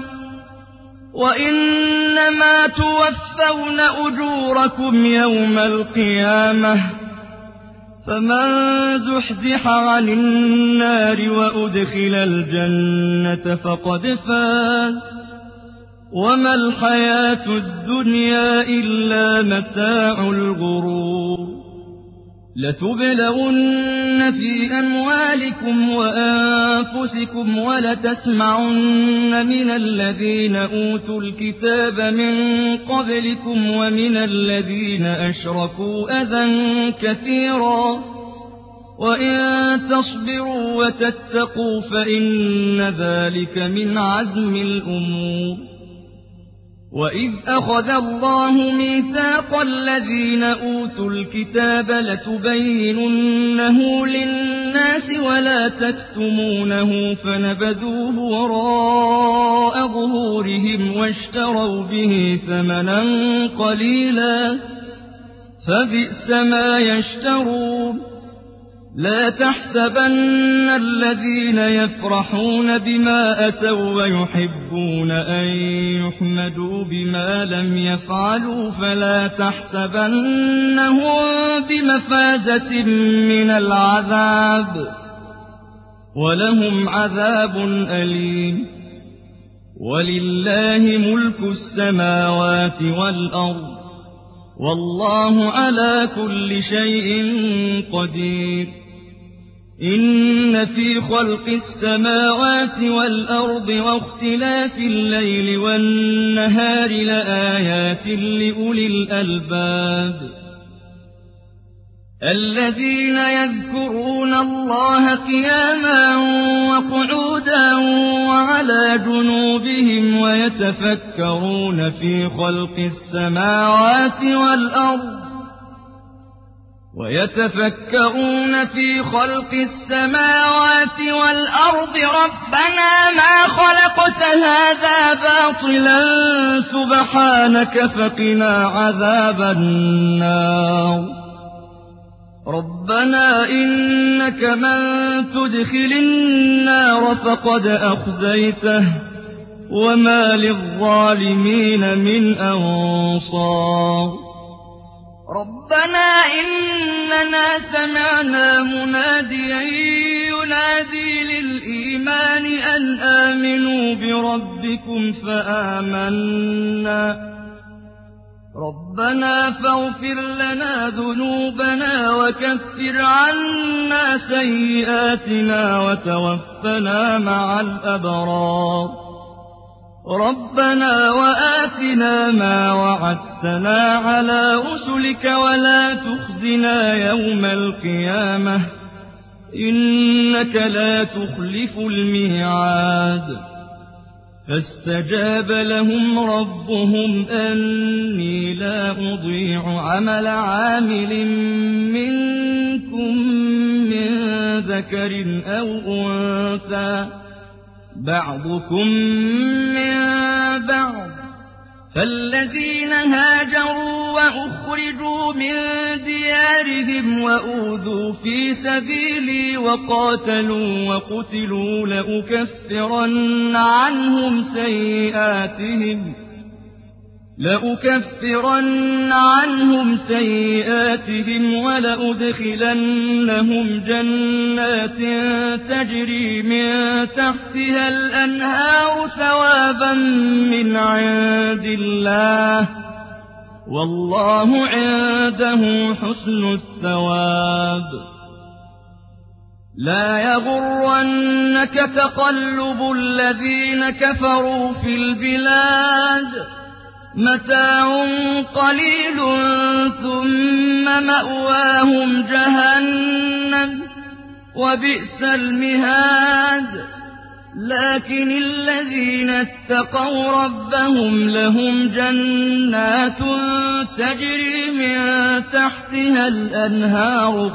وإنما توفون أجوركم يوم القيامة فمن زحزح عن النار وأدخل الجنة فقد فاز وما الحياة الدنيا إلا متاع الغرور لتبلغن في أموالكم وأنفسكم ولتسمعن من الذين أوتوا الكتاب من قبلكم ومن الذين أشركوا أذى كثيرا وإن تصبروا وتتقوا فإن ذلك من عزم الأمور وإذ أخذ الله ميثاق الذين أوتوا الكتاب لتبيننه للناس ولا تكتمونه فنبذوه وراء ظهورهم واشتروا به ثمنا قليلا فبئس ما يشترون لا تحسبن الذين يفرحون بما أتوا ويحبون أن يحمدوا بما لم يفعلوا فلا تحسبنهم بمفازة من العذاب ولهم عذاب أليم ولله ملك السماوات والأرض والله على كل شيء قدير إن في خلق السماوات والأرض واختلاف الليل والنهار لآيات لأولي الألباب الذين يذكرون الله قياما وقعودا وعلى جنوبهم ويتفكرون في خلق السماوات والأرض ربنا ما خلقت هذا باطلا سبحانك فقنا عذاب النار ربنا إنك من تدخل النار فقد أخزيته وما للظالمين من أنصار ربنا إننا سمعنا مناديا ينادي للإيمان أن آمنوا بربكم فآمنا ربنا فاغفر لنا ذنوبنا وكفر عنا سيئاتنا وتوفنا مع الأبرار ربنا وآتنا ما وعدتنا على رسلك ولا تخزنا يوم القيامة إنك لا تخلف الميعاد فاستجاب لهم ربهم أني لا أضيع عمل عامل منكم من ذكر أو أنثى بعضكم من بعض فالذين هاجروا وأخرجوا من ديارهم وأوذوا في سبيلي وقاتلوا وقتلوا لأكفرن عنهم سيئاتهم ولأدخلنهم جنات تجري من تحتها الأنهار ثوابا من عند الله والله عنده حسن الثواب. لا يغرنك تقلب الذين كفروا في البلاد متاع قليل ثم مأواهم جهنم وبئس المهاد. لكن الذين اتقوا ربهم لهم جنات تجري من تحتها الأنهار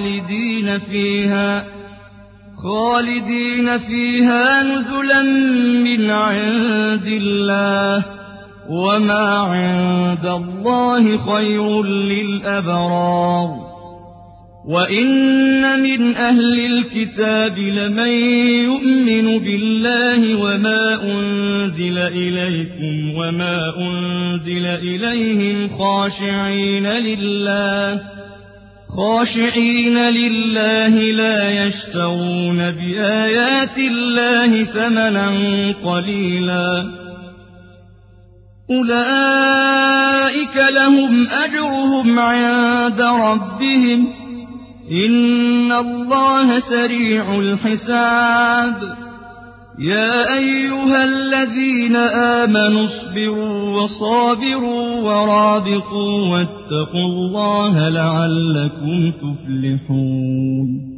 خالدين فيها نزلا من عند الله وما عند الله خير للأبرار. وإن من أهل الكتاب لمن يؤمن بالله وما أنزل إليكم وما أنزل إليهم خاشعين لله لا يشترون بآيات الله ثمنا قليلا أولئك لهم أجرهم عند ربهم إن الله سريع الحساب. يا أيها الذين آمنوا اصبروا وصابروا ورابطوا واتقوا الله لعلكم تفلحون.